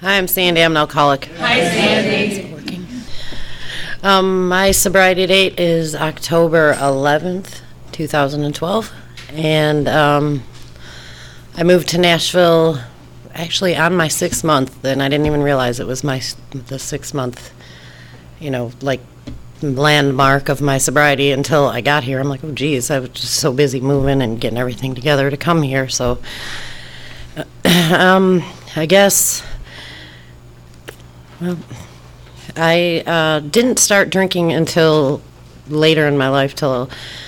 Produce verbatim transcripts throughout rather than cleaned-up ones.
Hi, I'm Sandy. I'm an alcoholic. Hi, Sandy. Working. Um, my sobriety date is October eleventh, two thousand twelve, and um, I moved to Nashville actually on my sixth month, and I didn't even realize it was my the sixth month, you know, like landmark of my sobriety until I got here. I'm like, oh, geez, I was just so busy moving and getting everything together to come here. So, um, I guess. Well, I uh, didn't start drinking until later in my life, till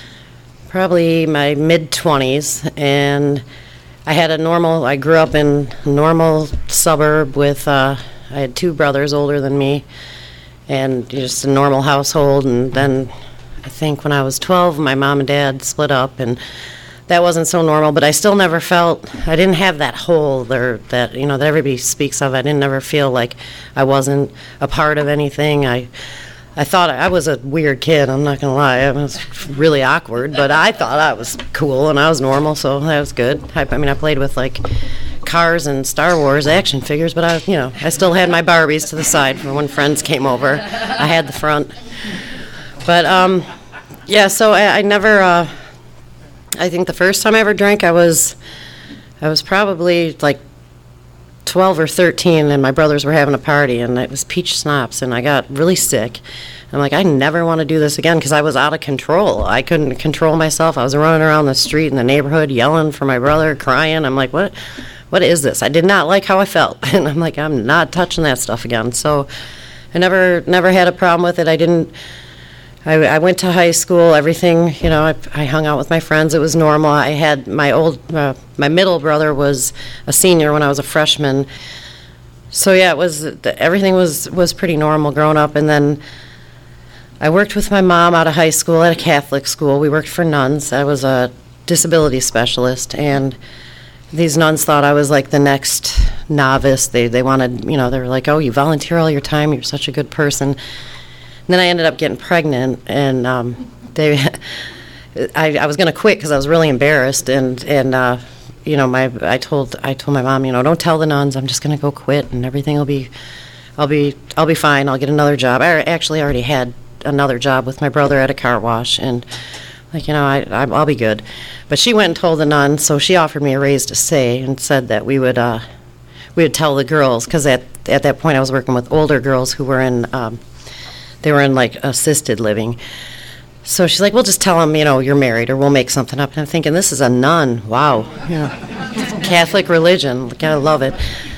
probably my mid-twenties, and I had a normal, I grew up in a normal suburb with, uh, I had two brothers older than me, and just a normal household, and then I think when I was twelve, my mom and dad split up, and that wasn't so normal, but I still never felt, I didn't have that hole there that, you know, that everybody speaks of. I didn't ever feel like I wasn't a part of anything. I I thought I was a weird kid, I'm not going to lie. I was really awkward, but I thought I was cool and I was normal, so that was good. I, I mean, I played with, like, cars and Star Wars action figures, but I, you know, I still had my Barbies to the side for when friends came over. I had the front. But, um, yeah, so I, I never... Uh, I think the first time I ever drank, I was, I was probably like twelve or thirteen, and my brothers were having a party, and it was peach schnapps, and I got really sick. I'm like, I never want to do this again, because I was out of control. I couldn't control myself. I was running around the street in the neighborhood, yelling for my brother, crying. I'm like, what, what is this? I did not like how I felt, and I'm like, I'm not touching that stuff again. So I never, never had a problem with it. I didn't. I, I went to high school, everything, you know, I, I hung out with my friends. It was normal. I had my old, uh, my middle brother was a senior when I was a freshman. So, yeah, it was, everything was, was pretty normal growing up. And then I worked with my mom out of high school at a Catholic school. We worked for nuns. I was a disability specialist, and these nuns thought I was like the next novice. They, they wanted, you know, they were like, oh, you volunteer all your time. You're such a good person. And then I ended up getting pregnant, and um, they, I, I was going to quit because I was really embarrassed, and and uh, you know, my I told I told my mom, you know, don't tell the nuns, I'm just going to go quit, and everything will be, I'll be I'll be fine. I'll get another job. I actually already had another job with my brother at a car wash, and like, you know, I I'll be good. But she went and told the nuns, so she offered me a raise to stay, and said that we would uh, we would tell the girls, because at at that point I was working with older girls who were in. Um, They were in, like, assisted living. So she's like, we'll just tell them, you know, you're married, or we'll make something up. And I'm thinking, this is a nun. Wow. You know, Catholic religion. Gotta love it.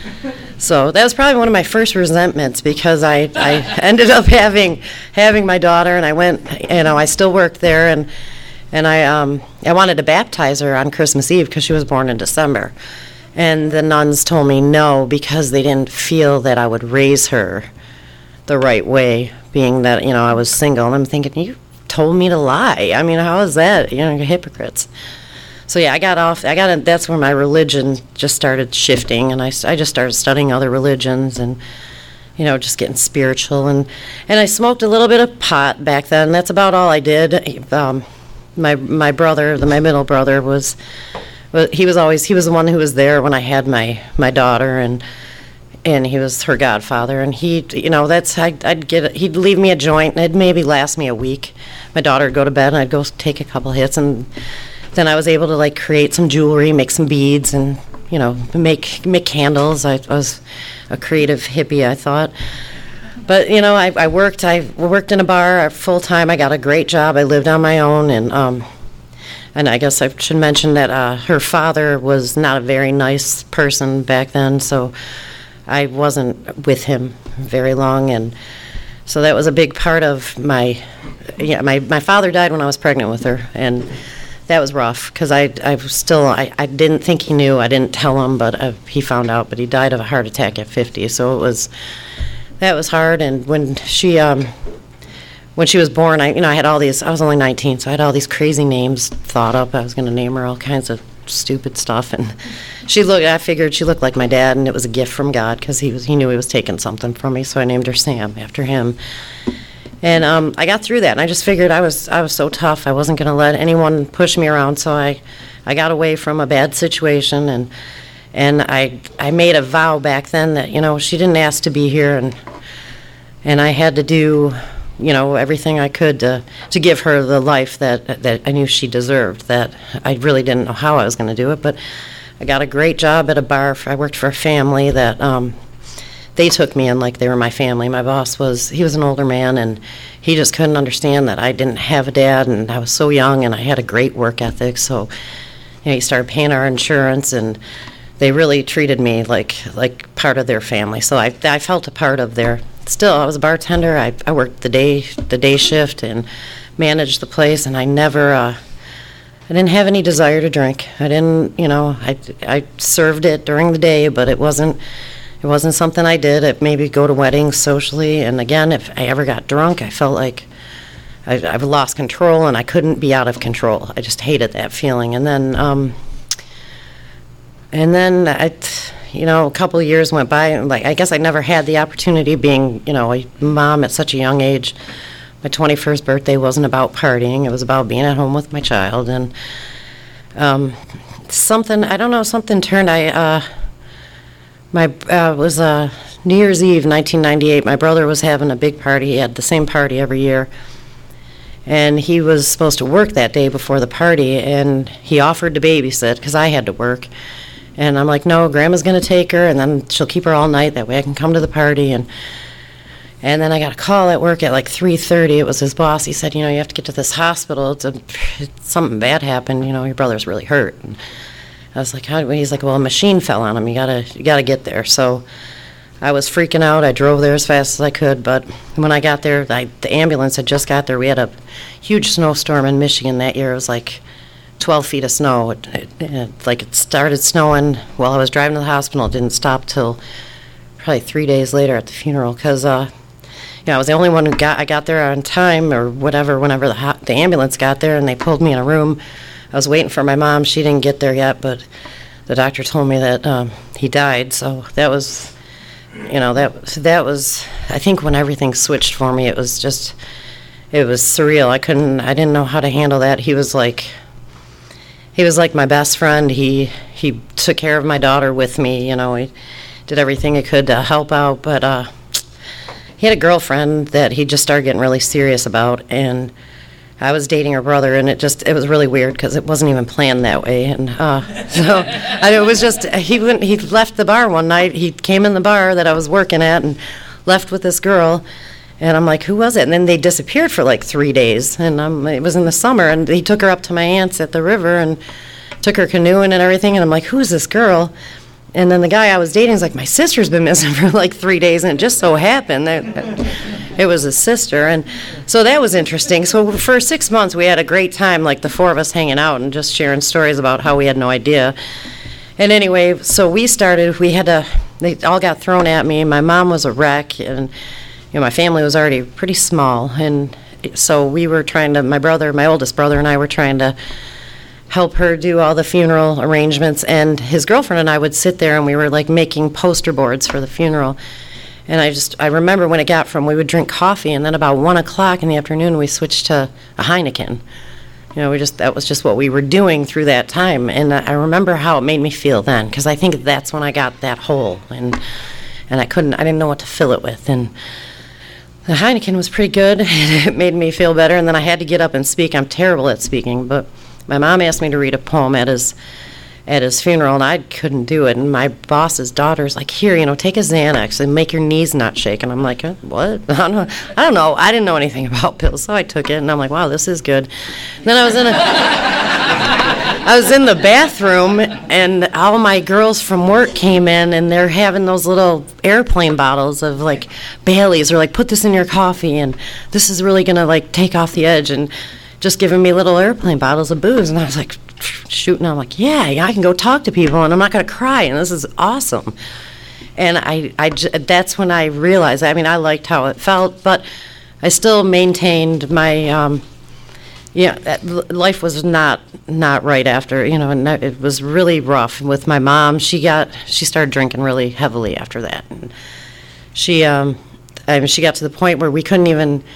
So that was probably one of my first resentments, because I, I ended up having having my daughter, and I went, you know, I still worked there, and and I um I wanted to baptize her on Christmas Eve because she was born in December. And the nuns told me no, because they didn't feel that I would raise her the right way, being that, you know, I was single. And I'm thinking, you told me to lie. I mean, how is that? You know, you're hypocrites. So, yeah, I got off. I got. A, that's where my religion just started shifting, and I, I just started studying other religions and, you know, just getting spiritual. And, and I smoked a little bit of pot back then. That's about all I did. Um, my my brother, the, my middle brother, was, he was always, he was the one who was there when I had my, my daughter, and and he was her godfather, and he, you know, that's, I'd, I'd get, he'd leave me a joint, and it'd maybe last me a week. My daughter would go to bed, and I'd go take a couple hits, and then I was able to, like, create some jewelry, make some beads, and, you know, make make candles. I, I was a creative hippie, I thought. But, you know, I, I worked, I worked in a bar full time. I got a great job. I lived on my own, and, um, and I guess I should mention that uh, her father was not a very nice person back then, so I wasn't with him very long, and so that was a big part of my, yeah, my, my father died when I was pregnant with her, and that was rough, because I, I was still, I, I didn't think he knew, I didn't tell him, but uh, he found out, but he died of a heart attack at fifty, so it was, that was hard. And when she, um, when she was born, I, you know, I had all these, I was only nineteen, so I had all these crazy names thought up. I was going to name her all kinds of stupid stuff, and she looked, I figured she looked like my dad, and it was a gift from God, because he was, he knew he was taking something from me, so I named her Sam after him. And um, I got through that, and I just figured I was I was so tough, I wasn't going to let anyone push me around, so I, I got away from a bad situation, and And I I made a vow back then that, you know, she didn't ask to be here, and and I had to do, you know, everything I could to to give her the life that that I knew she deserved. That I really didn't know how I was going to do it, but I got a great job at a bar. I worked for a family that um, they took me in like they were my family. My boss was, he was an older man, and he just couldn't understand that I didn't have a dad, and I was so young, and I had a great work ethic. So, you know, he started paying our insurance, and they really treated me like like part of their family. So I I felt a part of their. Still, I was a bartender. I I worked the day the day shift and managed the place, and I never. Uh, I didn't have any desire to drink. I didn't, you know, I, I served it during the day, but it wasn't it wasn't something I did. It maybe go to weddings socially, and again, if I ever got drunk, I felt like I, I lost control, and I couldn't be out of control. I just hated that feeling. And then, um, and then I, you know, a couple of years went by, and like I guess I never had the opportunity being, you know, a mom at such a young age. My twenty-first birthday wasn't about partying. It was about being at home with my child. And um, something, I don't know, something turned. I, uh, my, uh, it was uh, New Year's Eve, nineteen ninety-eight. My brother was having a big party. He had the same party every year. And he was supposed to work that day before the party, and he offered to babysit because I had to work. And I'm like, no, Grandma's going to take her, and then she'll keep her all night. That way I can come to the party. And And then I got a call at work at like three thirty. It was his boss. He said, you know, you have to get to this hospital. It's a, it's, something bad happened. You know, your brother's really hurt. And I was like, how? He's like, well, a machine fell on him. You gotta, you gotta get there. So I was freaking out. I drove there as fast as I could. But when I got there, I, the ambulance had just got there. We had a huge snowstorm in Michigan that year. It was like twelve feet of snow. It, it, it, like it started snowing while I was driving to the hospital. It didn't stop till probably three days later at the funeral because, uh, you know, I was the only one who got, I got there on time or whatever, whenever the ho- the ambulance got there, and they pulled me in a room. I was waiting for my mom. She didn't get there yet, but the doctor told me that um, he died. So that was, you know, that that was, I think when everything switched for me, it was just, it was surreal. I couldn't, I didn't know how to handle that. He was like, he was like my best friend. He, he took care of my daughter with me, you know, he did everything he could to help out, but uh, he had a girlfriend that he just started getting really serious about, and I was dating her brother, and it just, it was really weird because it wasn't even planned that way. And uh, so I, it was just, he went, he left the bar one night. He came in the bar that I was working at and left with this girl, and I'm like, who was it? And then they disappeared for like three days, and um, it was in the summer, and he took her up to my aunt's at the river and took her canoeing and everything, and I'm like, who's this girl? And then the guy I was dating is like, my sister's been missing for like three days, and it just so happened that it was his sister. And so that was interesting. So for six months, we had a great time, like the four of us hanging out and just sharing stories about how we had no idea. And anyway, so we started, we had to, they all got thrown at me. My mom was a wreck, and you know, my family was already pretty small. And so we were trying to, my brother, my oldest brother and I were trying to help her do all the funeral arrangements, and his girlfriend and I would sit there and we were like making poster boards for the funeral. And I just, I remember when it got from, we would drink coffee, and then about one o'clock in the afternoon we switched to a Heineken. You know, we just, that was just what we were doing through that time. And I remember how it made me feel then, because I think that's when I got that hole, and and I couldn't, I didn't know what to fill it with. And the Heineken was pretty good, and it made me feel better. And then I had to get up and speak. I'm terrible at speaking, but my mom asked me to read a poem at his at his funeral, and I couldn't do it. And my boss's daughter's like, here, you know, take a Xanax and make your knees not shake. And I'm like, huh, what? I don't know. I don't know. I didn't know anything about pills, so I took it, and I'm like, wow, this is good. And then I was in a, I was in the bathroom, and all my girls from work came in, and they're having those little airplane bottles of like Baileys. They're like, put this in your coffee, and this is really gonna like take off the edge, and just giving me little airplane bottles of booze. And I was like, shooting, I'm like, yeah, yeah, I can go talk to people, and I'm not going to cry, and this is awesome. And I, I, that's when I realized, I mean, I liked how it felt, but I still maintained my, um, yeah, life was not, not right after, you know, and it was really rough with my mom. She got, she started drinking really heavily after that. And she, um, I mean, she got to the point where we couldn't even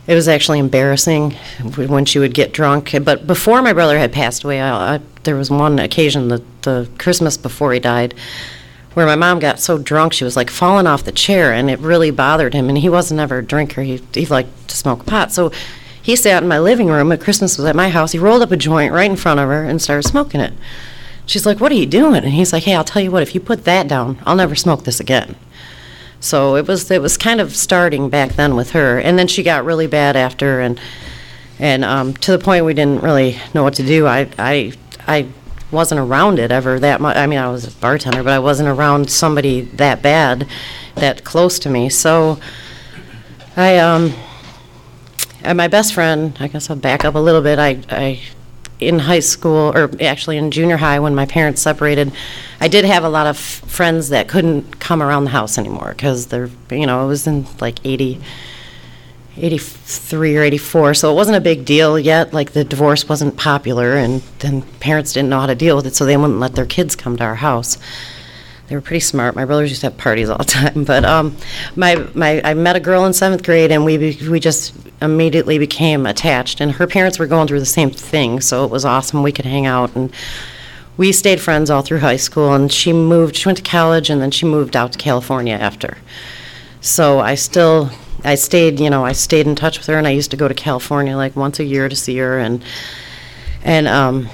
it was actually embarrassing when she would get drunk. But before my brother had passed away, I, I, there was one occasion, the, the Christmas before he died, where my mom got so drunk she was like falling off the chair, and it really bothered him. And he wasn't ever a drinker. He, he liked to smoke pot. So he sat in my living room. At Christmas was at my house. He rolled up a joint right in front of her and started smoking it. She's like, "What are you doing?" And he's like, "Hey, I'll tell you what, if you put that down, I'll never smoke this again." So it was it was kind of starting back then with her, and then she got really bad after, and and um, to the point we didn't really know what to do. I I I wasn't around it ever that much. I mean, I was a bartender, but I wasn't around somebody that bad, that close to me. So I um, and my best friend, I guess I'll back up a little bit. I I. in high school, or actually in junior high when my parents separated, I did have a lot of f- friends that couldn't come around the house anymore because they're, you know, it was in like eighty, eighty-three or eighty-four, so it wasn't a big deal yet. Like the divorce wasn't popular, and then parents didn't know how to deal with it, so they wouldn't let their kids come to our house. They were pretty smart. My brothers used to have parties all the time. But um, my my I met a girl in seventh grade, and we be, we just immediately became attached. And her parents were going through the same thing, so it was awesome. We could hang out, and we stayed friends all through high school. And she moved. She went to college, and then she moved out to California after. So I still I stayed. You know, I stayed in touch with her, and I used to go to California like once a year to see her, and and um.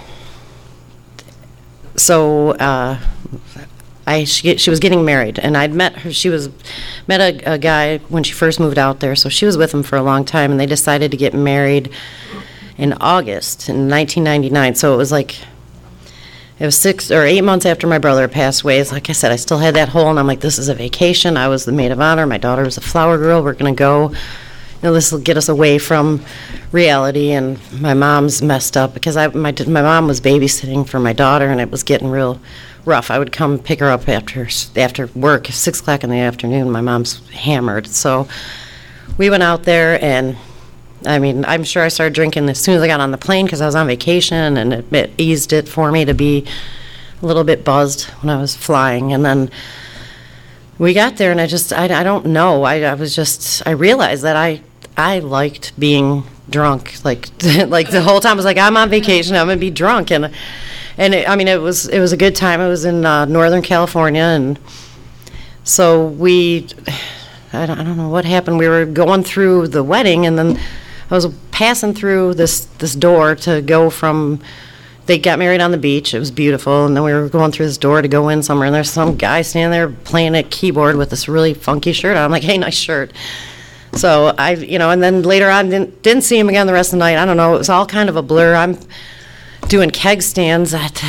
So. Uh, I, she, she was getting married, and I'd met her. She was met a, a guy when she first moved out there, so she was with him for a long time, and they decided to get married in August in nineteen ninety-nine. So it was like it was six or eight months after my brother passed away. It's like I said, I still had that hole, and I'm like, this is a vacation. I was the maid of honor. My daughter was a flower girl. We're gonna go. You know, this will get us away from reality. And my mom's messed up because I my my mom was babysitting for my daughter, and it was getting real rough. I would come pick her up after after work, six o'clock in the afternoon. My mom's hammered, so we went out there, and I mean, I'm sure I started drinking as soon as I got on the plane because I was on vacation, and it, it eased it for me to be a little bit buzzed when I was flying. And then we got there, and I just I, I don't know. I, I was just I realized that I I liked being drunk, like like the whole time. I was like, I'm on vacation, I'm gonna be drunk, and. And it, I mean, it was it was a good time. It was in uh, Northern California, and so we, I don't, I don't know what happened. We were going through the wedding, and then I was passing through this this door to go from. They got married on the beach. It was beautiful, and then we were going through this door to go in somewhere, and there's some guy standing there playing a keyboard with this really funky shirt on. I'm like, hey, nice shirt. So I, you know, and then later on, didn't didn't see him again the rest of the night. I don't know. It was all kind of a blur. I'm doing keg stands at,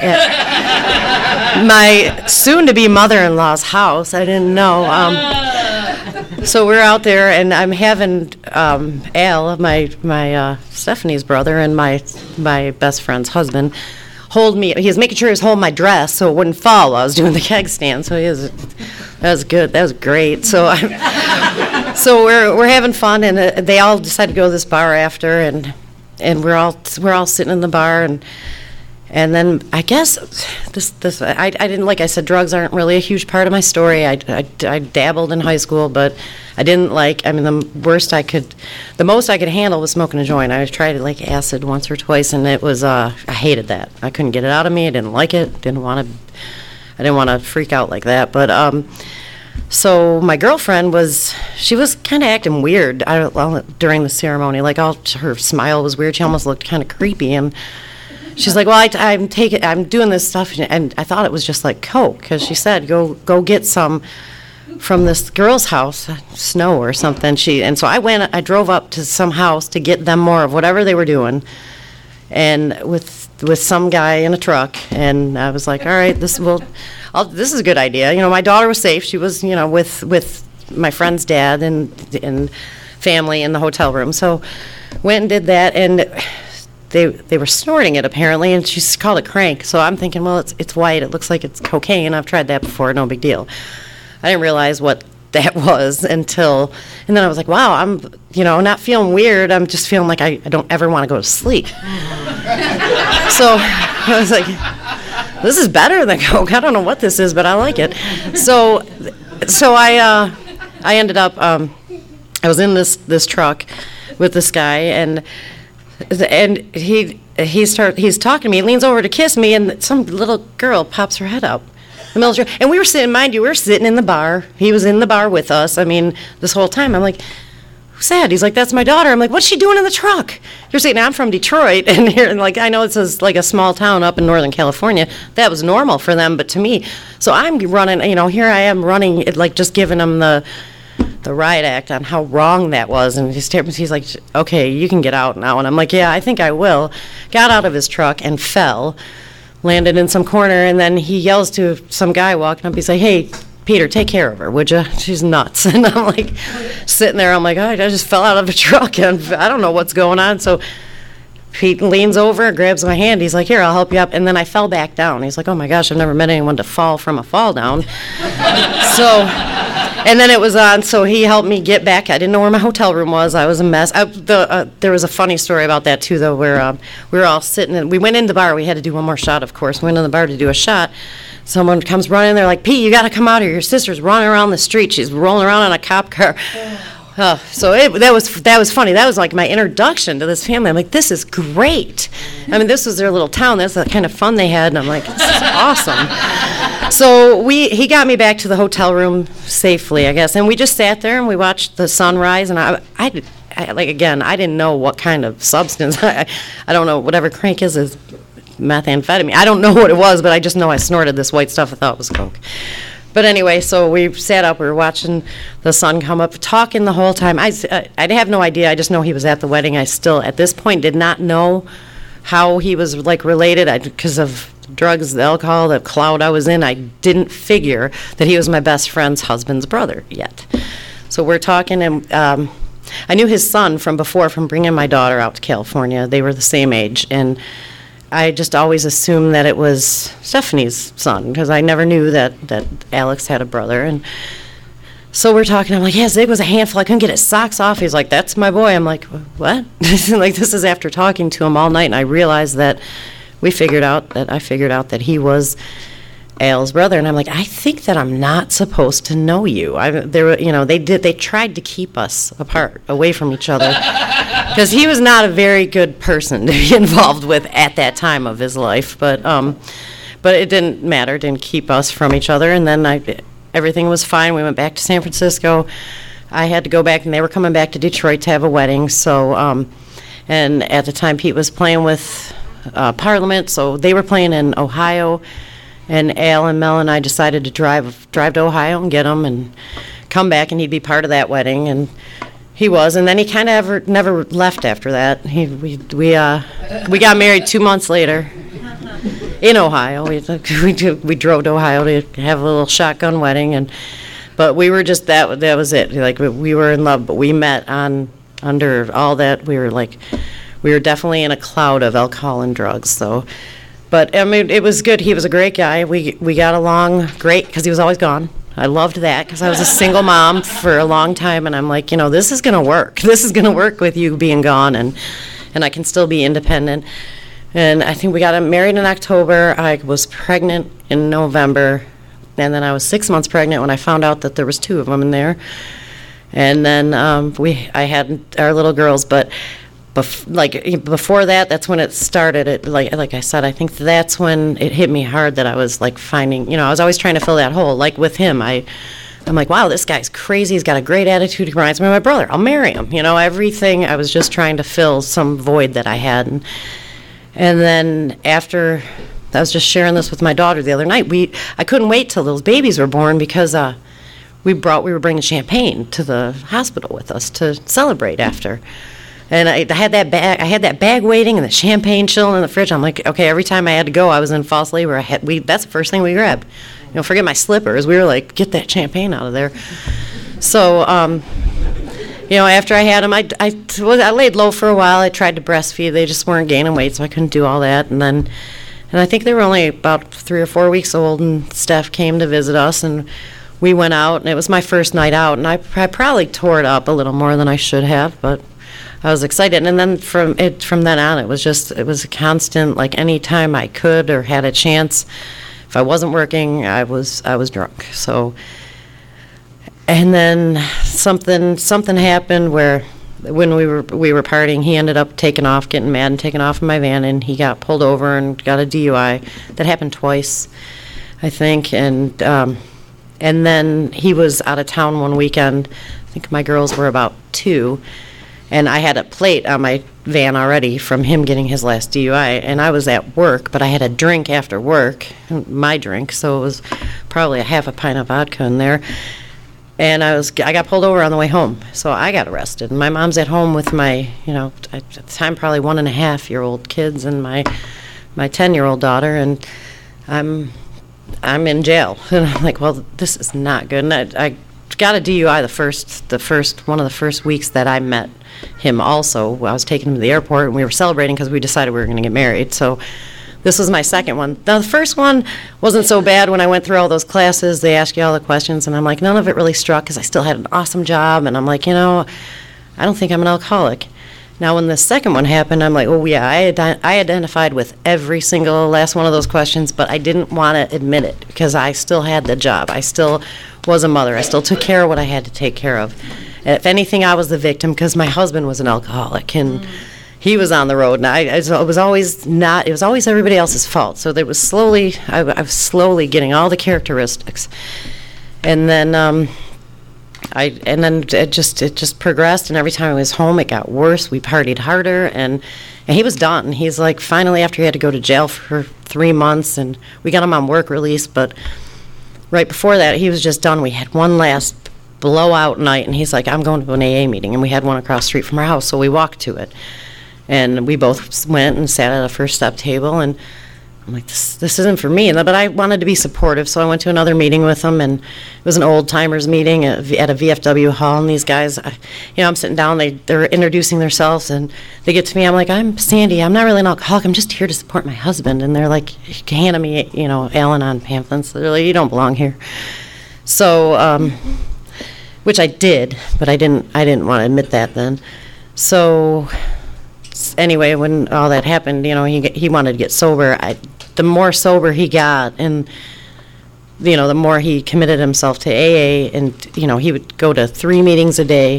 at my soon-to-be mother-in-law's house. I didn't know. Um, so we're out there, and I'm having um, Al, my my uh, Stephanie's brother, and my my best friend's husband, hold me. He was making sure he was holding my dress so it wouldn't fall while I was doing the keg stand. So he was, that was good. That was great. So I'm, so we're we're having fun, and uh, they all decided to go to this bar after, and. And we're all we're all sitting in the bar, and and then I guess this this I, I didn't like I said drugs aren't really a huge part of my story. I, I, I dabbled in high school, but I didn't like. I mean, the worst I could, the most I could handle was smoking a joint. I tried like acid once or twice, and it was uh, I hated that. I couldn't get it out of me. I didn't like it. Didn't want to. I didn't want to freak out like that. But um, so my girlfriend was, she was kind of acting weird I, well, during the ceremony. Like all her smile was weird. She almost looked kind of creepy, and she's like, "Well, I, I'm taking, I'm doing this stuff," and I thought it was just like coke because she said, "Go, go get some from this girl's house, Snow or something." She and so I went. I drove up to some house to get them more of whatever they were doing, and with with some guy in a truck, and I was like, "All right, this will." I'll, this is a good idea. You know, my daughter was safe. She was, you know, with with my friend's dad and and family in the hotel room. So went and did that, and they they were snorting it apparently, and she called it crank. So I'm thinking, well, it's it's white. It looks like it's cocaine. I've tried that before. No big deal. I didn't realize what that was until, and then I was like, wow, I'm, you know, not feeling weird. I'm just feeling like I, I don't ever want to go to sleep. So I was like, this is better than coke. I don't know what this is, but I like it. So, so I, uh, I ended up. Um, I was in this this truck with this guy, and and he he start he's talking to me. He leans over to kiss me, and some little girl pops her head up. The middle of the street. And we were sitting, mind you, we were sitting in the bar. He was in the bar with us. I mean, this whole time. I'm like, who's that? He's like, that's my daughter. I'm like, what's she doing in the truck? You're saying, I'm from Detroit, and here, and like, I know it's a, like a small town up in Northern California. That was normal for them, but to me, so I'm running, you know, here I am running, it, like just giving him the the riot act on how wrong that was, and he's, he's like, okay, you can get out now. And I'm like, yeah, I think I will. Got out of his truck and fell. Landed in some corner, and then he yells to some guy walking up. He's like, hey, Peter, take care of her, would you? She's nuts. And I'm like, sitting there, I'm like, oh, I just fell out of a truck, and I don't know what's going on. So Pete leans over, grabs my hand. He's like, here, I'll help you up. And then I fell back down. He's like, oh, my gosh, I've never met anyone to fall from a fall down. So, and then it was on, so he helped me get back. I didn't know where my hotel room was. I was a mess. I, the, uh, there was a funny story about that, too, though, where um, we were all sitting, and we went in the bar. We had to do one more shot, of course. We went in the bar to do a shot. Someone comes running. They're like, Pete, you got to come out here. Your sister's running around the street. She's rolling around in a cop car. Uh, so it, that was that was funny. That was like my introduction to this family. I'm like, this is great. I mean, this was their little town. That's the kind of fun they had, and I'm like, this is awesome. So we he got me back to the hotel room safely, I guess, and we just sat there and we watched the sunrise. And I, I, I like again, I didn't know what kind of substance. I, I don't know whatever crank is is methamphetamine. I don't know what it was, but I just know I snorted this white stuff. I thought it was coke. But anyway, so we sat up, we were watching the sun come up, talking the whole time. I, I, I have no idea, I just know he was at the wedding. I still, at this point, did not know how he was, like, related. Because of drugs, the alcohol, the cloud I was in, I didn't figure that he was my best friend's husband's brother yet. So we're talking, and um, I knew his son from before, from bringing my daughter out to California. They were the same age, and I just always assumed that it was Stephanie's son, because I never knew that, that Alex had a brother. And so we're talking, I'm like, yeah, Zig was a handful. I couldn't get his socks off. He's like, that's my boy. I'm like, what? Like, this is after talking to him all night, and I realized that we figured out, that I figured out that he was Al's brother. And I'm like, I think that I'm not supposed to know you. I, there were, you know, they did, they tried to keep us apart, away from each other. Because he was not a very good person to be involved with at that time of his life, but um, but it didn't matter. It didn't keep us from each other. And then I, everything was fine. We went back to San Francisco. I had to go back, and they were coming back to Detroit to have a wedding. So, um, and at the time, Pete was playing with uh, Parliament, so they were playing in Ohio. And Al and Mel and I decided to drive drive to Ohio and get him and come back, and he'd be part of that wedding. And he was, and then he kind of ever never left after that. He we we uh we got married two months later in Ohio. We we we drove to Ohio to have a little shotgun wedding, and but we were just that that was it. Like we were in love, but we met on under all that. We were like we were definitely in a cloud of alcohol and drugs. So. But I mean, it was good. He was a great guy. We we got along great because he was always gone. I loved that because I was a single mom for a long time, and I'm like, you know, this is going to work. This is going to work with you being gone, and and I can still be independent. And I think we got married in October. I was pregnant in November, and then I was six months pregnant when I found out that there was two of them in there. And then um, we I had our little girls, but. Bef- like before that, that's when it started. It like like I said, I think that's when it hit me hard that I was like finding, you know, I was always trying to fill that hole. Like with him, I, I'm like, wow, this guy's crazy. He's got a great attitude. He reminds me of my brother. I'll marry him. You know, everything. I was just trying to fill some void that I had. And, and then after, I was just sharing this with my daughter the other night. We I couldn't wait till those babies were born because uh, we brought we were bringing champagne to the hospital with us to celebrate after. And I, I had that bag. I had that bag waiting, and the champagne chilling in the fridge. I'm like, okay. Every time I had to go, I was in false labor. I had we. That's the first thing we grabbed. You know, forget my slippers. We were like, get that champagne out of there. So, um, you know, after I had them, I, I, I laid low for a while. I tried to breastfeed. They just weren't gaining weight, so I couldn't do all that. And then, and I think they were only about three or four weeks old, and Steph came to visit us, and we went out, and it was my first night out, and I, I probably tore it up a little more than I should have, but. I was excited, and then from it from then on, it was just it was a constant. Like any time I could or had a chance, if I wasn't working, I was I was drunk. So, and then something something happened where when we were we were partying, he ended up taking off, getting mad and taking off in my van, and he got pulled over and got a D U I. That happened twice, I think, and um, and then he was out of town one weekend. I think my girls were about two, and I had a plate on my van already from him getting his last D U I, and I was at work, but I had a drink after work, my drink, so it was probably a half a pint of vodka in there. And I was, I got pulled over on the way home, so I got arrested. And my mom's at home with my, you know, at the time probably one and a half year old kids and my, my ten year old daughter, and I'm, I'm in jail. And I'm like, well, this is not good. And I, I got a D U I the first, the first, one of the first weeks that I met him. Also, I was taking him to the airport, and we were celebrating because we decided we were going to get married. So this was my second one. Now, the first one wasn't so bad. When I went through all those classes, they ask you all the questions, and I'm like, none of it really struck because I still had an awesome job, and I'm like, you know, I don't think I'm an alcoholic. Now, when the second one happened, I'm like, oh, yeah, I, ident- I identified with every single last one of those questions, but I didn't want to admit it because I still had the job. I still was a mother. I still took care of what I had to take care of. And if anything, I was the victim because my husband was an alcoholic, and mm. he was on the road, and I, I was always not, it was always everybody else's fault. So there was slowly, I, I was slowly getting all the characteristics. And then, um, I, and then it just, it just progressed, and every time I was home, it got worse. We partied harder, and, and he was done. He's like, finally, after he had to go to jail for three months, and we got him on work release, but right before that, he was just done. We had one last blowout night, and he's like, I'm going to an A A meeting, and we had one across the street from our house, so we walked to it. And we both went and sat at a first step table, and I'm like, this this isn't for me. And, but I wanted to be supportive, so I went to another meeting with them, and it was an old timers meeting at, at a V F W hall, and these guys, I, you know, I'm sitting down, they, they're introducing themselves, and they get to me, I'm like, I'm Sandy, I'm not really an alcoholic, I'm just here to support my husband. And they're like, handing me, you know, Al-Anon pamphlets. They're like, you don't belong here. So, um, which I did, but I didn't, I didn't want to admit that then. So anyway, when all that happened, you know, he he wanted to get sober. I, the more sober he got, and you know, the more he committed himself to A A, and you know, he would go to three meetings a day.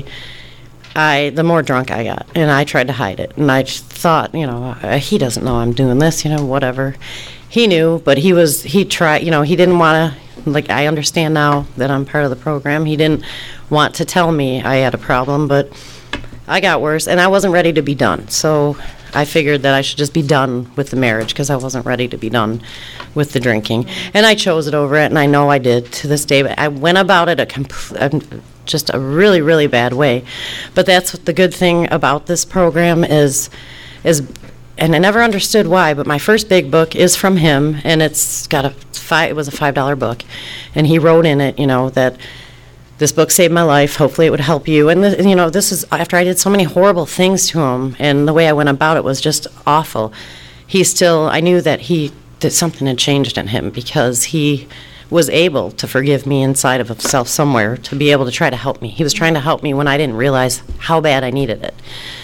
I the more drunk I got, and I tried to hide it, and I just thought, you know, uh, he doesn't know I'm doing this, you know, whatever. He knew, but he was he tried, you know, he didn't want to. Like, I understand now that I'm part of the program. He didn't want to tell me I had a problem, but I got worse, and I wasn't ready to be done. So I figured that I should just be done with the marriage because I wasn't ready to be done with the drinking. And I chose it over it, and I know I did to this day. But I went about it a compl- just a really, really bad way. But that's what the good thing about this program is, is, and I never understood why, but my first big book is from him, and it's got a five, it was a five dollar book. And he wrote in it, you know, that this book saved my life. Hopefully it would help you. And, the, you know, this is after I did so many horrible things to him, and the way I went about it was just awful. He still, I knew that he, that something had changed in him because he was able to forgive me inside of himself somewhere to be able to try to help me. He was trying to help me when I didn't realize how bad I needed it.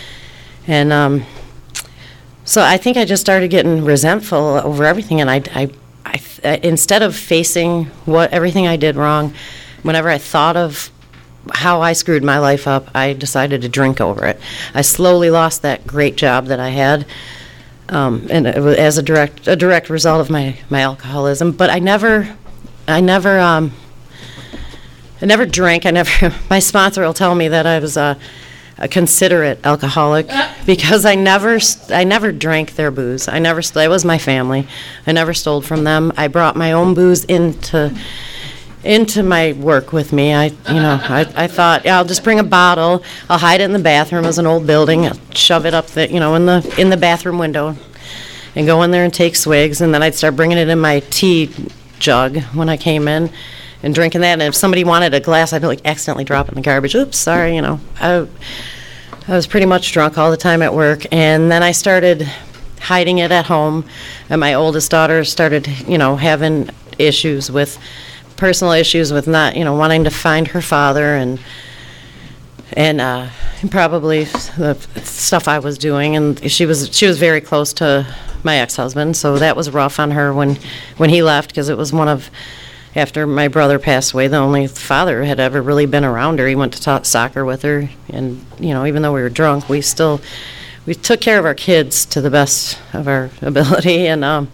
And um, so I think I just started getting resentful over everything, and I, I, I, I instead of facing what everything I did wrong, whenever I thought of how I screwed my life up, I decided to drink over it. I slowly lost that great job that I had, um, and it was as a direct a direct result of my, my alcoholism. But I never, I never, um, I never drank. I never. My sponsor will tell me that I was a, a considerate alcoholic because I never, I never drank their booze. I never. That was my family. I never stole from them. I brought my own booze into. into my work with me. I, you know, I, I thought, yeah, I'll just bring a bottle. I'll hide it in the bathroom. It was an old building. I'll shove it up the, you know, in the in the bathroom window, and go in there and take swigs. And then I'd start bringing it in my tea jug when I came in, and drinking that. And if somebody wanted a glass, I'd like accidentally drop it in the garbage. Oops, sorry, you know. I, I was pretty much drunk all the time at work, and then I started hiding it at home. And my oldest daughter started, you know, having issues with. personal issues with not, you know, wanting to find her father, and and uh, probably the stuff I was doing, and she was she was very close to my ex-husband, so that was rough on her when when he left, because it was one of after my brother passed away, the only father had ever really been around her. He went to talk soccer with her, and, you know, even though we were drunk, we still, we took care of our kids to the best of our ability, and um,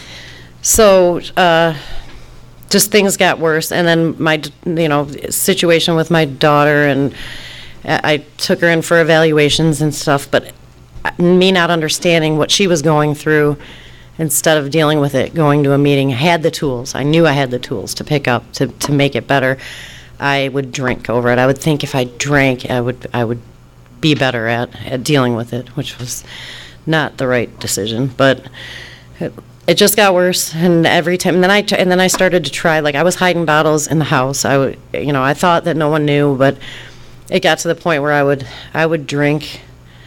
so uh, just things got worse, and then my, you know, situation with my daughter, and I I took her in for evaluations and stuff, but me not understanding what she was going through, instead of dealing with it, going to a meeting, I had the tools. I knew I had the tools to pick up, to, to make it better. I would drink over it. I would think if I drank, I would I would be better at, at dealing with it, which was not the right decision. But it, it just got worse, and every time, and then I and then I started to try. Like, I was hiding bottles in the house. I would, you know, I thought that no one knew, but it got to the point where I would I would drink.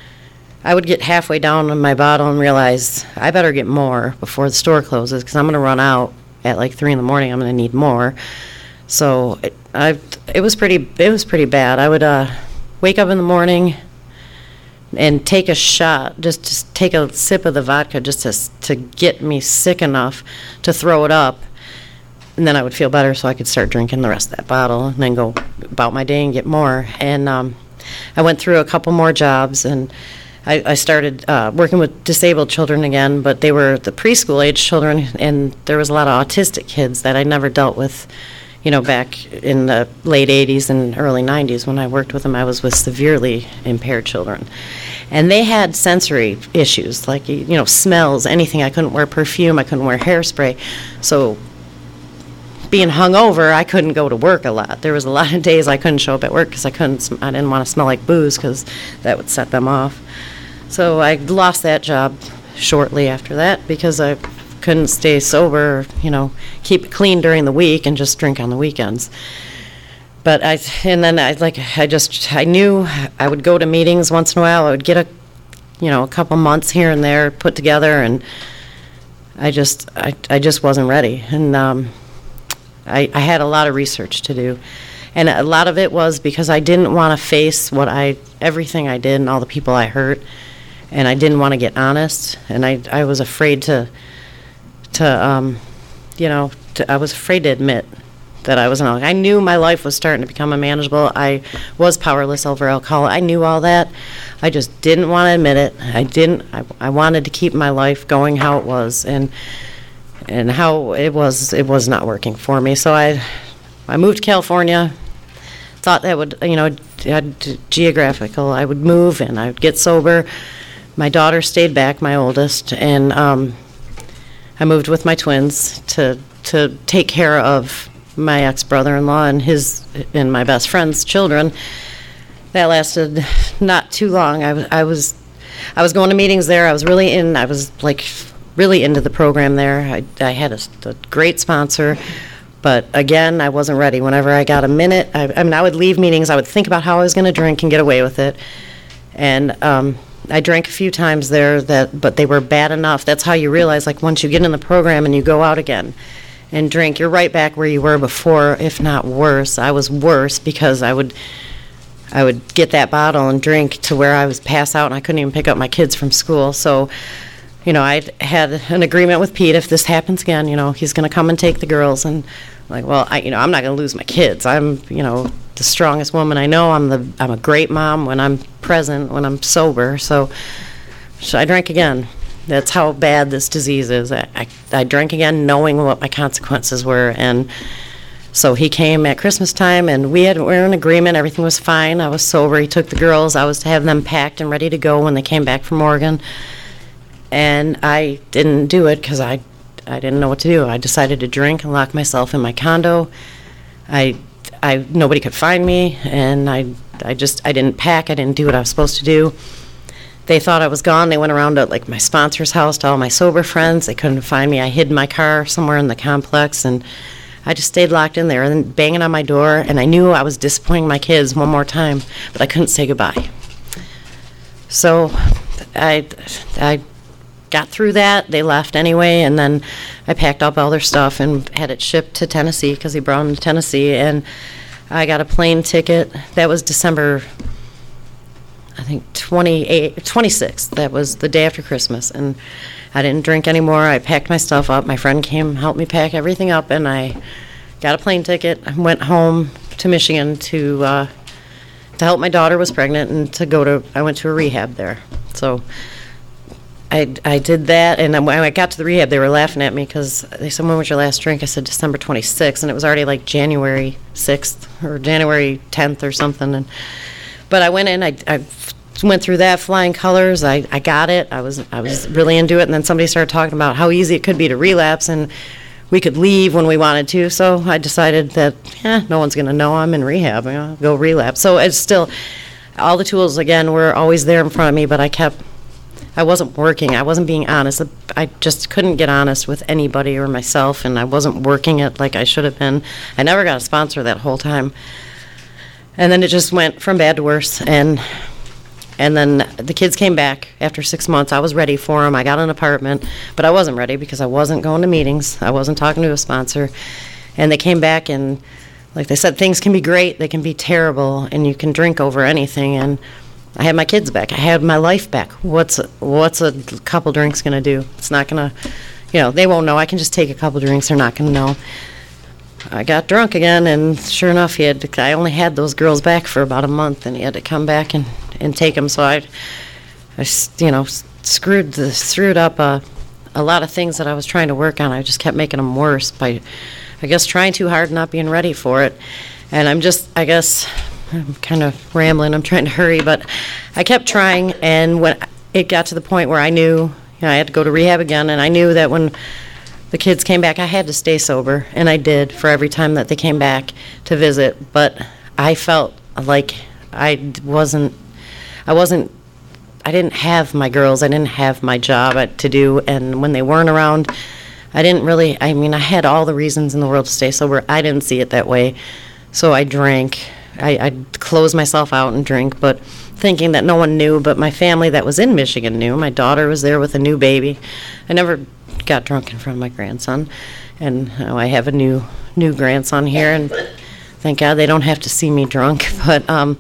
I would get halfway down on my bottle and realize I better get more before the store closes, because I'm going to run out at like three in the morning. I'm going to need more. So it, I, it was pretty, it was pretty bad. I would uh, wake up in the morning and take a shot, just just take a sip of the vodka, just to to get me sick enough to throw it up, and then I would feel better, so I could start drinking the rest of that bottle, and then go about my day and get more. And um, I went through a couple more jobs, and I, I started uh, working with disabled children again, but they were the preschool age children, and there was a lot of autistic kids that I never dealt with, you know, back in the late eighties and early nineties. When I worked with them, I was with severely impaired children. And they had sensory issues, like, you know, smells, anything. I couldn't wear perfume, I couldn't wear hairspray. So being hungover, I couldn't go to work a lot. There was a lot of days I couldn't show up at work because I couldn't, sm- I didn't want to smell like booze, because that would set them off. So I lost that job shortly after that because I couldn't stay sober, you know, keep it clean during the week and just drink on the weekends. But I, and then I like, I just, I knew I would go to meetings once in a while. I would get a, you know, a couple months here and there put together, and I just, I, I just wasn't ready. And um, I, I had a lot of research to do. And a lot of it was because I didn't want to face what I, everything I did and all the people I hurt. And I didn't want to get honest, and I, I was afraid to, to um, you know, to, I was afraid to admit that I was an alcoholic. I knew my life was starting to become unmanageable. I was powerless over alcohol. I knew all that. I just didn't want to admit it. I didn't. I, I wanted to keep my life going how it was, and and how it was. It was not working for me. So I, I moved to California. Thought that would, you know, geographical. I would move and I would get sober. My daughter stayed back, my oldest, and um, I moved with my twins to to take care of my ex-brother-in-law and his and my best friend's children. That lasted not too long. I, w- I was I was going to meetings there. I was really in. I was like really into the program there. I, I had a, a great sponsor, but again, I wasn't ready. Whenever I got a minute, I, I mean, I would leave meetings. I would think about how I was going to drink and get away with it, and. Um, I drank a few times there, that, but they were bad enough. That's how you realize, like, once you get in the program and you go out again and drink, you're right back where you were before, if not worse. I was worse because I would I would get that bottle and drink to where I was pass out and I couldn't even pick up my kids from school. So, you know, I had an agreement with Pete, if this happens again, you know, he's going to come and take the girls. And like, well, I, you know, I'm not going to lose my kids. I'm, you know, the strongest woman I know. I'm the I'm a great mom when I'm present, when I'm sober. So, so I drank again. That's how bad this disease is. I, I, I drank again knowing what my consequences were. And so he came at Christmas time, and we had we were in agreement. Everything was fine. I was sober. He took the girls. I was to have them packed and ready to go when they came back from Oregon. And I didn't do it because I, I didn't know what to do. I decided to drink and lock myself in my condo. I I nobody could find me, and I I just I didn't pack. I didn't do what I was supposed to do. They thought I was gone. They went around to like my sponsor's house, to all my sober friends. They couldn't find me. I hid my car somewhere in the complex, and I just stayed locked in there and then banging on my door. And I knew I was disappointing my kids one more time, but I couldn't say goodbye. So I I got through that. They left anyway, and then I packed up all their stuff and had it shipped to Tennessee because he brought them to Tennessee, and I got a plane ticket. That was December, I think, twenty-eighth, twenty-sixth. That was the day after Christmas, and I didn't drink anymore. I packed my stuff up. My friend came, helped me pack everything up, and I got a plane ticket, I went home to Michigan to uh, to help my daughter was pregnant and to go to, I went to a rehab there. So I, I did that, and when I got to the rehab, they were laughing at me because they said, when was your last drink? I said, December twenty-sixth, and it was already like January sixth or January tenth or something. And But I went in, I, I went through that, flying colors, I, I got it, I was I was really into it, and then somebody started talking about how easy it could be to relapse, and we could leave when we wanted to, so I decided that, eh, no one's going to know I'm in rehab, you know, go relapse. So it's still, all the tools, again, were always there in front of me, but I kept, I wasn't working, I wasn't being honest. I just couldn't get honest with anybody or myself, and I wasn't working it like I should have been. I never got a sponsor that whole time. And then it just went from bad to worse, and and then the kids came back after six months. I was ready for them. I got an apartment, but I wasn't ready because I wasn't going to meetings. I wasn't talking to a sponsor. And they came back, and like they said, things can be great, they can be terrible, and you can drink over anything. And I had my kids back. I had my life back. What's what's a couple drinks going to do? It's not going to, you know, they won't know. I can just take a couple drinks. They're not going to know. I got drunk again, and sure enough, he had to, I only had those girls back for about a month, and he had to come back and, and take them. So I, I s- you know, s- screwed the, screwed up a, a lot of things that I was trying to work on. I just kept making them worse by, I guess, trying too hard, and not being ready for it. And I'm just, I guess, I'm kind of rambling. I'm trying to hurry, but I kept trying, and when it got to the point where I knew, you know, I had to go to rehab again, and I knew that when the kids came back, I had to stay sober, and I did for every time that they came back to visit. But I felt like I wasn't, I wasn't, I didn't have my girls, I didn't have my job to do, and when they weren't around, I didn't really, I mean, I had all the reasons in the world to stay sober. I didn't see it that way, so I drank. I, I'd close myself out and drink, but thinking that no one knew, but my family that was in Michigan knew. My daughter was there with a new baby. I never got drunk in front of my grandson, and now I have a new new grandson here, and thank God they don't have to see me drunk. But um,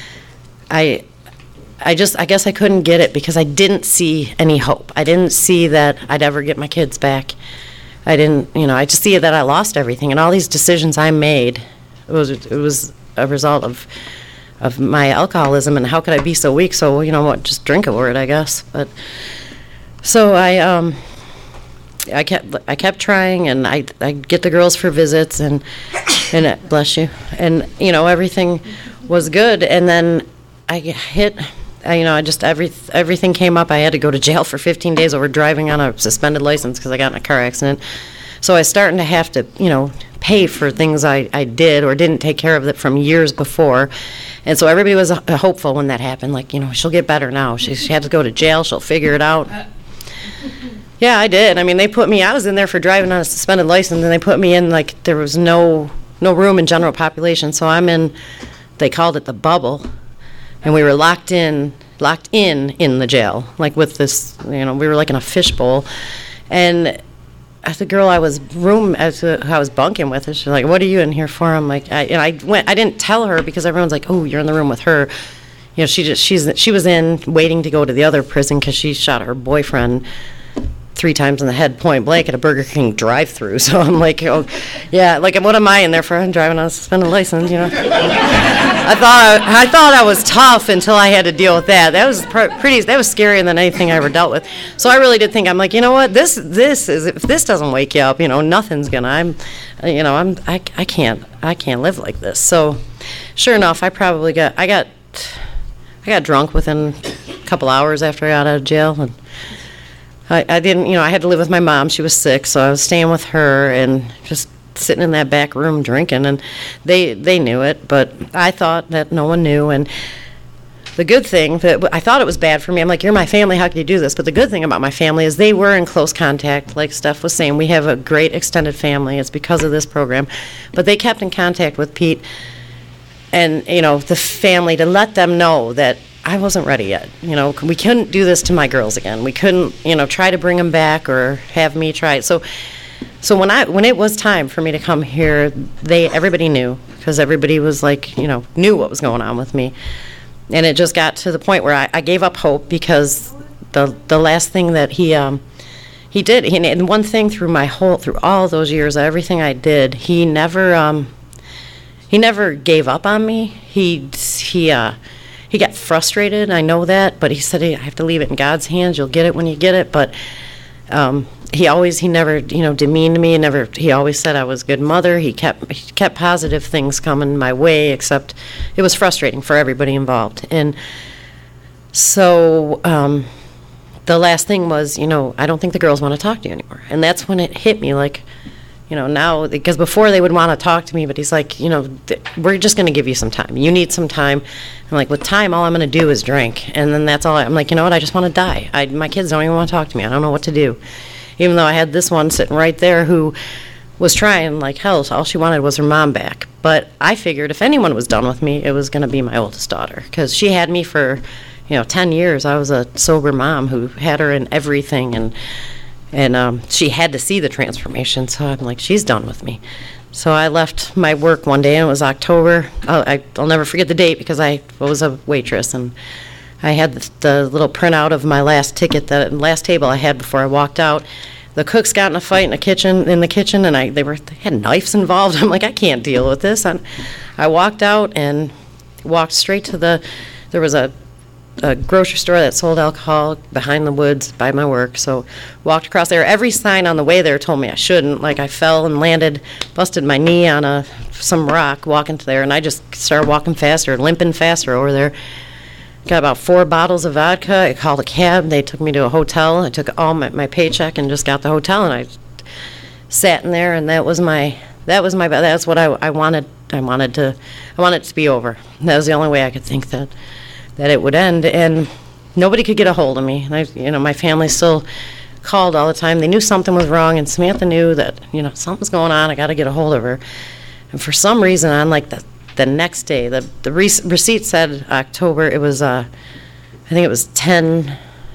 I, I just I guess I couldn't get it because I didn't see any hope. I didn't see that I'd ever get my kids back. I didn't, you know, I just see that I lost everything, and all these decisions I made, it was it was a result of of my alcoholism, and how could I be so weak? So, you know what, just drink over it, I guess. But so I um. I kept I kept trying, and I I get the girls for visits, and and it, bless you, and you know everything was good, and then I hit, I, you know I just every everything came up. I had to go to jail for fifteen days over driving on a suspended license because I got in a car accident. So I was starting to have to you know pay for things I, I did or didn't take care of that from years before, and so everybody was uh, hopeful when that happened. Like you know she'll get better now. She she had to go to jail. She'll figure it out. Yeah, I did. I mean, they put me, I was in there for driving on a suspended license, and they put me in like there was no no room in general population. So I'm in, they called it the bubble, and we were locked in, locked in in the jail, like with this, you know, we were like in a fishbowl. And the girl I was room, as I was bunking with, she's like, "What are you in here for?" I'm like, I, and I went, I didn't tell her because everyone's like, "Oh, you're in the room with her." You know, she just, she's, she was in waiting to go to the other prison because she shot her boyfriend three times in the head, point blank, at a Burger King drive-through. So I'm like, oh, yeah, like, what am I in there for? I'm driving on a suspended license, you know. I thought I, I thought I was tough until I had to deal with that. That was pr- pretty. That was scarier than anything I ever dealt with. So I really did think, I'm like, you know what? This this is if this doesn't wake you up, you know, nothing's gonna. I'm, you know, I'm I, I can't I can't live like this. So, sure enough, I probably got I got I got drunk within a couple hours after I got out of jail. And I, I didn't, you know, I had to live with my mom. She was sick, so I was staying with her and just sitting in that back room drinking. And they they knew it, but I thought that no one knew. And the good thing, that I thought it was bad for me. I'm like, you're my family, how can you do this? But the good thing about my family is they were in close contact. Like Steph was saying, we have a great extended family. It's because of this program. But they kept in contact with Pete and, you know, the family to let them know that I wasn't ready yet. You know, we couldn't do this to my girls again. We couldn't, you know, try to bring them back or have me try it. So, so when I when it was time for me to come here, they everybody knew because everybody was like, you know, knew what was going on with me, and it just got to the point where I, I gave up hope because the the last thing that he um He did. He, and one thing through my whole, through all those years, everything I did, he never, um, he never gave up on me. He, he, uh, he got frustrated. I know that, but he said, hey, I have to leave it in God's hands. You'll get it when you get it. But um, he always, he never, you know, demeaned me. Never. He always said I was a good mother. He kept, he kept positive things coming my way. Except it was frustrating for everybody involved. And so. Um, The last thing was, you know, I don't think the girls want to talk to you anymore. And that's when it hit me, like, you know, now, because before they would want to talk to me, but he's like, you know, th- we're just going to give you some time. You need some time. I'm like, with time, all I'm going to do is drink. And then that's all. I, I'm like, you know what, I just want to die. I, my kids don't even want to talk to me. I don't know what to do. Even though I had this one sitting right there who was trying like hell. All she wanted was her mom back. But I figured if anyone was done with me, it was going to be my oldest daughter, because she had me for, you know, ten years. I was a sober mom who had her in everything, and and um, she had to see the transformation. So I'm like, she's done with me. So I left my work one day, and it was October. I'll, I, I'll never forget the date, because I was a waitress, and I had the, the little printout of my last ticket, the last table I had before I walked out. The cooks got in a fight in the kitchen, in the kitchen, and I they were they had knives involved. I'm like, I can't deal with this. And I walked out and walked straight to the. There was a. a grocery store that sold alcohol behind the woods by my work. So walked across there. Every sign on the way there told me I shouldn't. Like, I fell and landed, busted my knee on a some rock walking to there, and I just started walking faster, limping faster over there. Got about four bottles of vodka. I called a cab. They took me to a hotel. I took all my, my paycheck and just got the hotel, and I sat in there, and that was my that was my that's what I, I wanted. I wanted to I wanted it to be over. That was the only way I could think that. that it would end, and nobody could get a hold of me. And I, you know, my family still called all the time. They knew something was wrong, and Samantha knew that, you know, something's going on. I got to get a hold of her. And for some reason, on like the the next day, the the re- receipt said October. It was, uh, I think it was ten,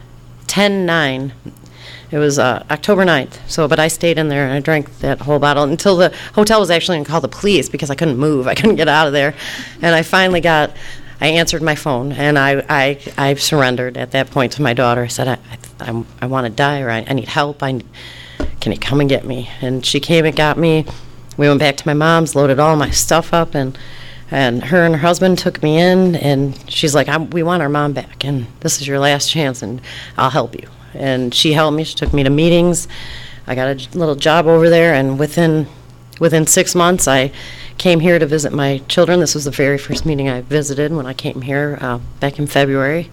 ten nine. It was uh, October ninth. So, but I stayed in there and I drank that whole bottle until the hotel was actually going to call the police, because I couldn't move. I couldn't get out of there, and I finally got. I answered my phone, and I, I, I surrendered at that point to my daughter. I said, I, I, I want to die, or I, I need help. I, can you come and get me? And she came and got me. We went back to my mom's, loaded all my stuff up, and and her and her husband took me in, and she's like, I'm, we want our mom back, and this is your last chance, and I'll help you. And she helped me. She took me to meetings. I got a little job over there, and within within six months, I came here to visit my children. This was the very first meeting I visited when I came here uh, back in February.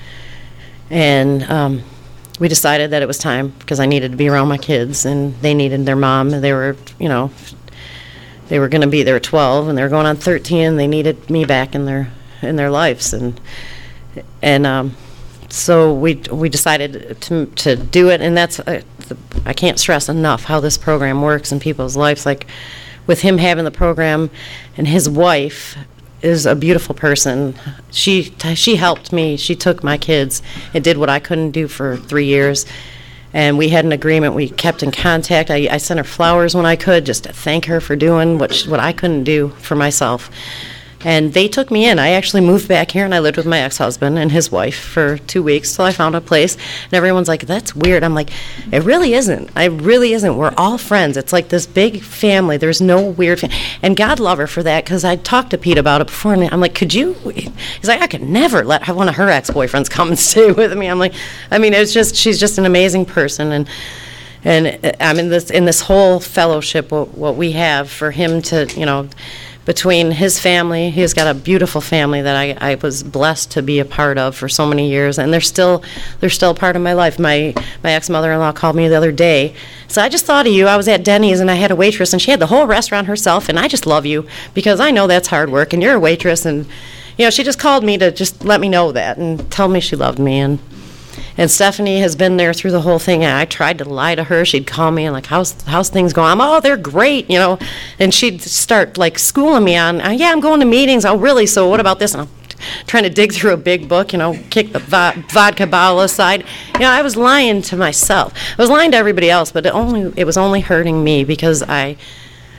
And um, we decided that it was time, because I needed to be around my kids, and they needed their mom. They were, you know, they were going to be, they were twelve, and they were going on thirteen, and they needed me back in their in their lives. And and um, so we we decided to to do it, and that's, uh, the, I can't stress enough how this program works in people's lives. Like, with him having the program, and his wife is a beautiful person. She she helped me. She took my kids and did what I couldn't do for three years. And we had an agreement. We kept in contact. I, I sent her flowers when I could, just to thank her for doing what she, what I couldn't do for myself. And they took me in. I actually moved back here, and I lived with my ex-husband and his wife for two weeks till I found a place. And everyone's like, that's weird. I'm like, it really isn't. It really isn't. We're all friends. It's like this big family. There's no weird fam-. And God love her for that, because I talked to Pete about it before, and I'm like, could you? He's like, I could never let one of her ex-boyfriends come and stay with me. I'm like, I mean, it's just, she's just an amazing person. And and I'm in this, in this whole fellowship, what, what we have for him to, you know, between his family, he's got a beautiful family that I, I was blessed to be a part of for so many years, and they're still they're still part of my life. My my ex-mother-in-law called me the other day. So I just thought of you. I was at Denny's, and I had a waitress, and she had the whole restaurant herself, and I just love you, because I know that's hard work, and you're a waitress, and you know, she just called me to just let me know that and tell me she loved me. And And Stephanie has been there through the whole thing. I tried to lie to her. She'd call me and like, how's how's things going? I'm, oh, they're great, you know. And she'd start like schooling me on, oh, yeah, I'm going to meetings. Oh, really? So what about this? And I'm trying to dig through a big book, you know, kick the vo- vodka bottle aside. You know, I was lying to myself. I was lying to everybody else, but it only it was only hurting me, because I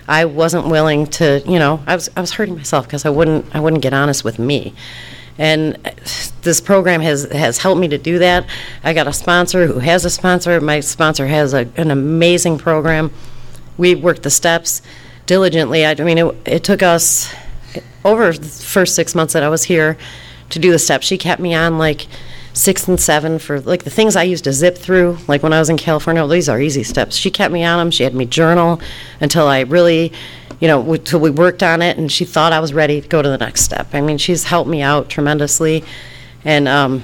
I wasn't willing to, you know, I was I was hurting myself because I wouldn't I wouldn't get honest with me. And this program has, has helped me to do that. I got a sponsor who has a sponsor. My sponsor has a, an amazing program. We worked the steps diligently. I, I mean, it, it took us over the first six months that I was here to do the steps. She kept me on like six and seven for like the things I used to zip through. Like when I was in California, well, these are easy steps. She kept me on them. She had me journal until I really, you know, until we worked on it, and she thought I was ready to go to the next step. I mean, she's helped me out tremendously, and um,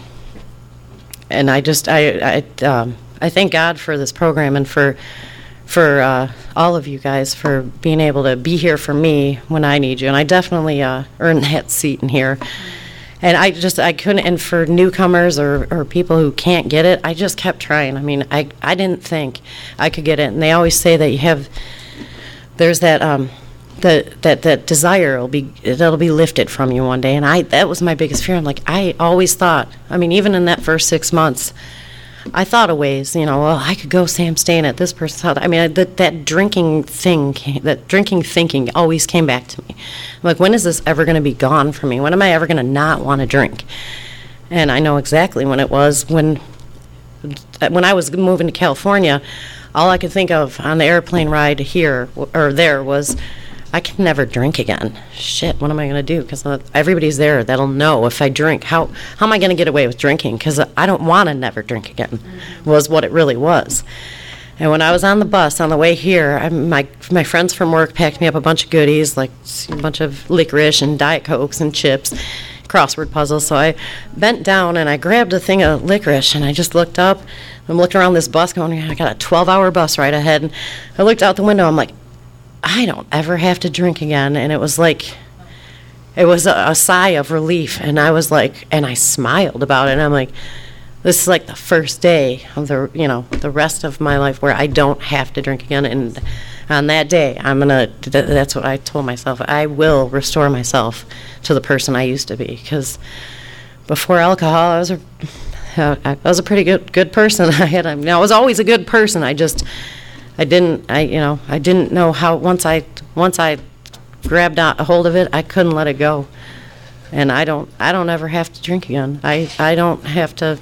and I just I I um, I thank God for this program and for for uh, all of you guys for being able to be here for me when I need you, and I definitely uh, earned that seat in here. And I just, I couldn't, and for newcomers or, or people who can't get it, I just kept trying. I mean, I, I didn't think I could get it. And they always say that you have, there's that, um, the, that, that desire will be, that'll be lifted from you one day. And I, that was my biggest fear. I'm like, I always thought, I mean, even in that first six months, I thought of ways, you know, well, I could go say I'm staying at this person's house. I mean, that, that drinking thing, came, that drinking thinking always came back to me. I'm like, when is this ever going to be gone from me? When am I ever going to not want to drink? And I know exactly when it was. When when I was moving to California, all I could think of on the airplane ride here or there was, I can never drink again. Shit, what am I going to do? Because everybody's there that'll know if I drink. How how am I going to get away with drinking? Because I don't want to never drink again, was what it really was. And when I was on the bus on the way here, I, my my friends from work packed me up a bunch of goodies, like a bunch of licorice and Diet Cokes and chips, crossword puzzles. So I bent down and I grabbed a thing of licorice, and I just looked up. I'm looking around this bus going, I got a twelve-hour bus right ahead. And I looked out the window. I'm like, I don't ever have to drink again. And it was like, it was a, a sigh of relief. And I was like, and I smiled about it. And I'm like, this is like the first day of the, you know, the rest of my life where I don't have to drink again. And on that day, I'm going to, th- that's what I told myself. I will restore myself to the person I used to be. Because before alcohol, I was a, I was a pretty good good person. I had, I, mean, I was always a good person. I just, I didn't, I you know, I didn't know how. Once I once I grabbed a hold of it, I couldn't let it go. And I don't, I don't ever have to drink again. I, I don't have to.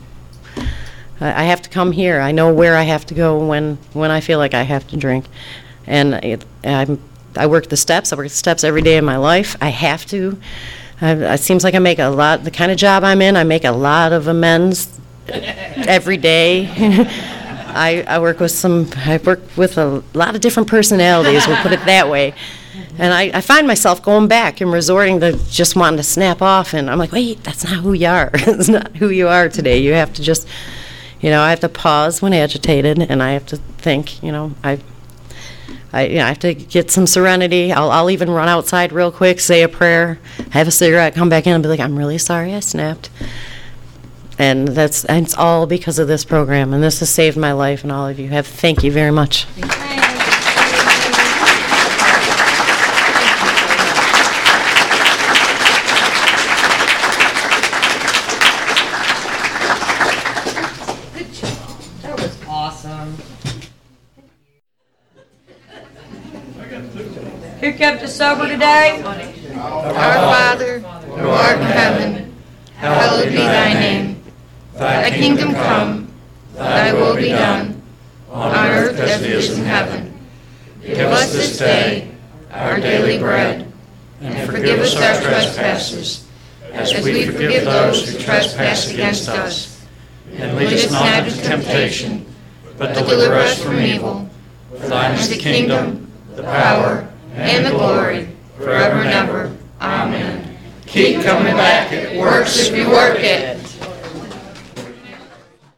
I have to come here. I know where I have to go when when I feel like I have to drink. And it, I'm, I work the steps. I work the steps every day of my life. I have to. I, it seems like I make a lot. The kind of job I'm in, I make a lot of amends every day. I, I work with some, I work with a lot of different personalities, we'll put it that way. And I, I find myself going back and resorting to just wanting to snap off. And I'm like, wait, that's not who you are. It's not who you are today. You have to just, you know, I have to pause when agitated, and I have to think, you know, I I, you know, I have to get some serenity. I'll, I'll even run outside real quick, say a prayer, have a cigarette, come back in and be like, I'm really sorry I snapped. And that's and it's all because of this program, and this has saved my life, and all of you have. Thank you very much. Good job. That was awesome. Who kept us sober today? Our Father, who art in heaven, hallowed be thy name. Thy kingdom come, thy will be done, on earth as it is in heaven. Give us this day our daily bread, and forgive us our trespasses, as we forgive those who trespass against us. And lead us not into temptation, but deliver us from evil. For thine is the kingdom, the power, and the glory, forever and ever. Amen. Keep coming back. It works if you work it.